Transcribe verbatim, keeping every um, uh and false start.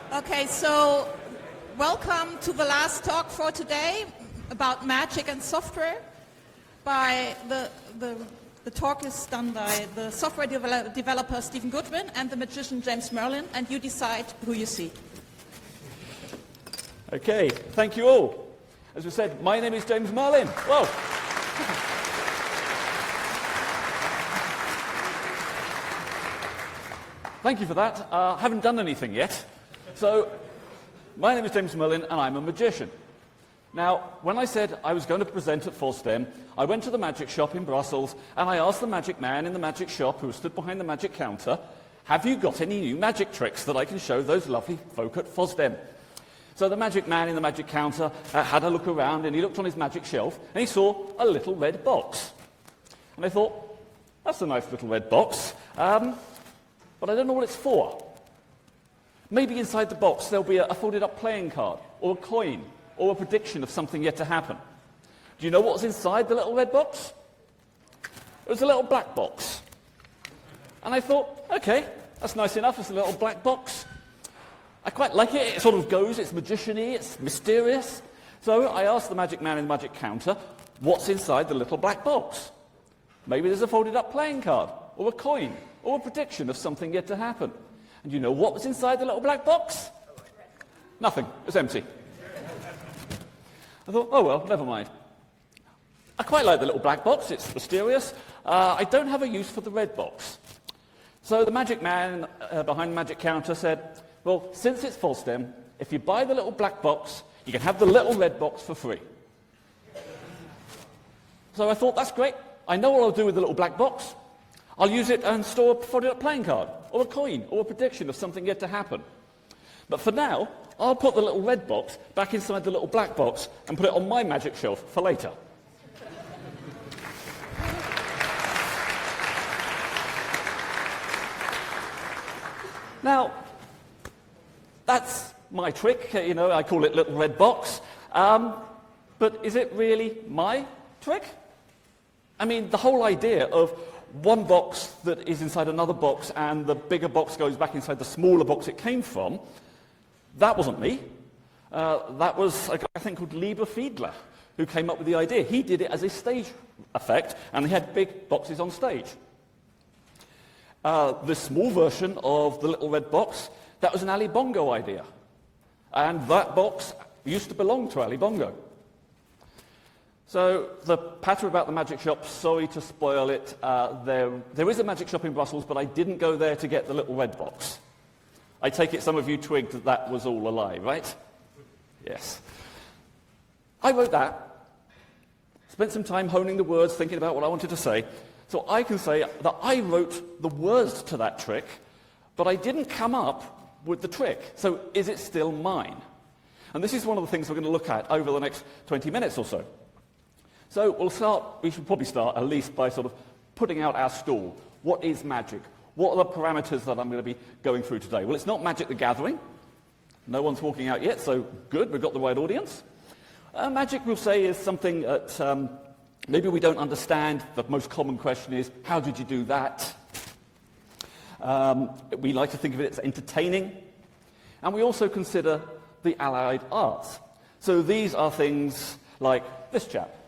Okay, so welcome to the last talk for today about magic and software. By the, the, the talk is done by the software develop, developer Stephen Goodwin and the magician James Merlin, and you decide who you see. Okay, thank you all. As we said, my name is James Merlin. Whoa. Thank you for that. I uh, haven't done anything yet. So, my name is James Merlin, and I'm a magician. Now, when I said I was going to present at FOSDEM, I went to the magic shop in Brussels, and I asked the magic man in the magic shop who stood behind the magic counter, have you got any new magic tricks that I can show those lovely folk at FOSDEM? So the magic man in the magic counter uh, had a look around, and he looked on his magic shelf, and he saw a little red box. And I thought, that's a nice little red box, um, but I don't know what it's for. Maybe inside the box there'll be a, a folded-up playing card, or a coin, or a prediction of something yet to happen. Do you know what was inside the little red box? It was a little black box. And I thought, okay, that's nice enough, it's a little black box. I quite like it, it sort of goes, it's magician-y, it's mysterious. So I asked the magic man in the magic counter, what's inside the little black box? Maybe there's a folded-up playing card, or a coin, or a prediction of something yet to happen. And you know what was inside the little black box? Nothing. It was empty. I thought, oh well, never mind. I quite like the little black box. It's mysterious. Uh, I don't have a use for the red box. So the magic man uh, behind the magic counter said, well, since it's FOSDEM, if you buy the little black box, you can have the little red box for free. So I thought, that's great. I know what I'll do with the little black box. I'll use it and store a folded-up playing card, or a coin, or a prediction of something yet to happen. But for now, I'll put the little red box back inside the little black box and put it on my magic shelf for later. Now, that's my trick. You know, I call it little red box. Um, but is it really my trick? I mean, the whole idea of one box that is inside another box and the bigger box goes back inside the smaller box it came from, that wasn't me. Uh, that was a guy I think called Lieber Fiedler who came up with the idea. He did it as a stage effect, and he had big boxes on stage. Uh, the small version of the little red box, that was an Ali Bongo idea. And that box used to belong to Ali Bongo. So the patter about the magic shop, sorry to spoil it, uh, there, there is a magic shop in Brussels, but I didn't go there to get the little red box. I take it some of you twigged that that was all a lie, right? Yes. I wrote that, spent some time honing the words, thinking about what I wanted to say, so I can say that I wrote the words to that trick, but I didn't come up with the trick. So is it still mine? And this is one of the things we're going to look at over the next twenty minutes or so. So we'll start, we should probably start at least by sort of putting out our stall. What is magic? What are the parameters that I'm going to be going through today? Well, it's not Magic the Gathering. No one's walking out yet, so good, we've got the right audience. Uh, magic, we'll say, is something that um, maybe we don't understand. The most common question is, how did you do that? Um, we like to think of it as entertaining. And we also consider the allied arts. So these are things like this chap.